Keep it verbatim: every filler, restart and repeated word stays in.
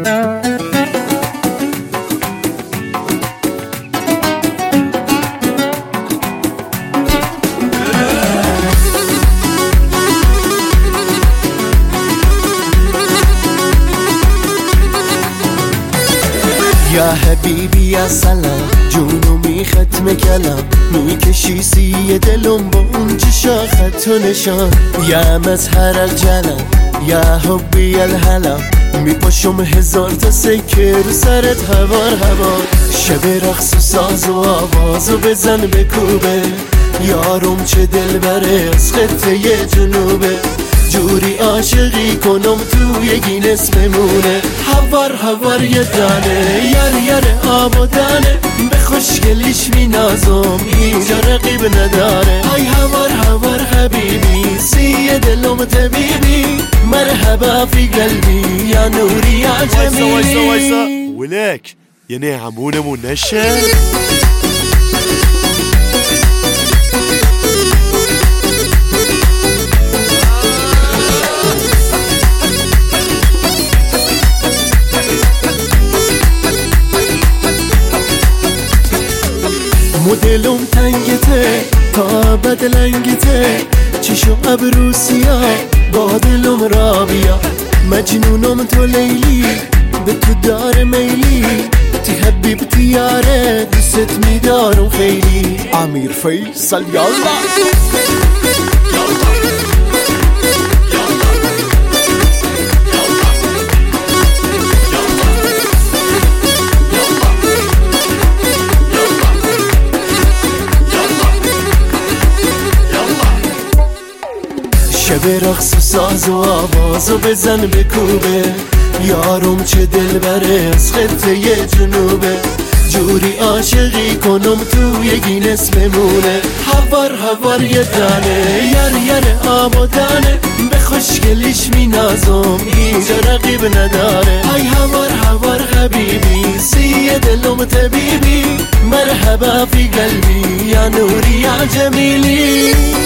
یا حبیبی یا سلام جونو می ختم کلم میکشی سی دلم با اون چشا خط و نشان یا مظهر الجلم یا حبی الحلم میپاشم هزار تا سکه رو سرت هوار هوار شب رقص و ساز و آواز و بزن بکوبه یارم چه دل بره از خطه جنوبه جوری عاشقی کنم توی گینس بمونه هوار هوار یه دانه یر یر آب و دانه به خوشگلیش می نازم اینجا رقیب نداره ای هوار هوار حبیبی سی دلم طبیبی مرحبا فی قلبی یا نوری یا جمیلی وایسا وایسا وایسا ولک یعنی همونمون نشه مدلم تنگته تا بدلنگته چشم ابرو سیاه با دلم رابیا مجنونم تو لیلی به تو دار میلی تی حبیبتی یاره دوست میدارم خیلی امیر فیصل یالا شب رقص و ساز و آواز و بزن بکوبه یارم چه دل بره از خطه جنوبه جوری عاشقی کنم توی گینس بمونه هوار هوار یه دانه یر یر آب و دانه به خوشگلیش می نازم اینجا رقیب نداره ای هوار هوار حبیبی سی دلم طبیبی مرحبا فی قلبی یا نوری یا جمیلی